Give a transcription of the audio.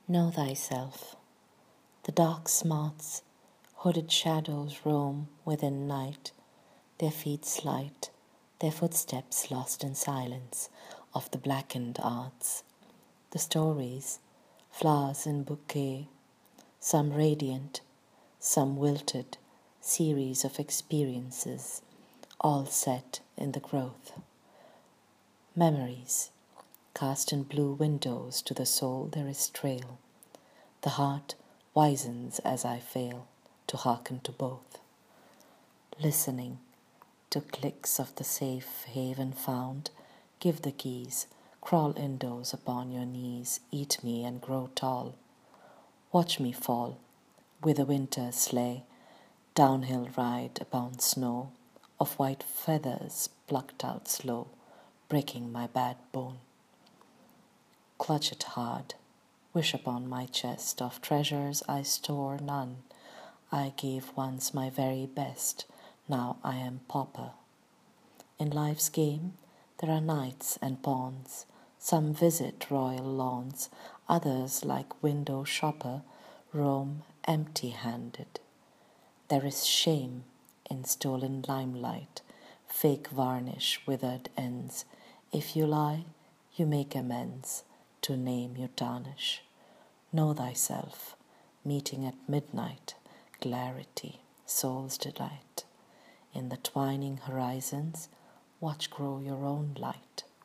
Know thyself. The dark smarts, hooded shadows roam within night, their feet slight, their footsteps lost in silence of the blackened arts. The stories, flowers in bouquet, some radiant, some wilted, series of experiences, all set in the growth. Memories, cast in blue windows to the soul there is trail. The heart wisens as I fail to hearken to both. Listening to clicks of the safe haven found, give the keys, crawl indoors upon your knees, eat me and grow tall. Watch me fall, with a winter sleigh, downhill ride upon snow, of white feathers plucked out slow, breaking my bad bone. Clutch it hard, wish upon my chest of treasures I store none. I gave once my very best, now I am pauper. In life's game there are knights and pawns, some visit royal lawns, others like window shopper roam empty-handed. There is shame in stolen limelight, fake varnish withered ends. If you lie, you make amends, to name you tarnish. Know thyself, meeting at midnight, clarity, soul's delight. In the twining horizons, watch grow your own light.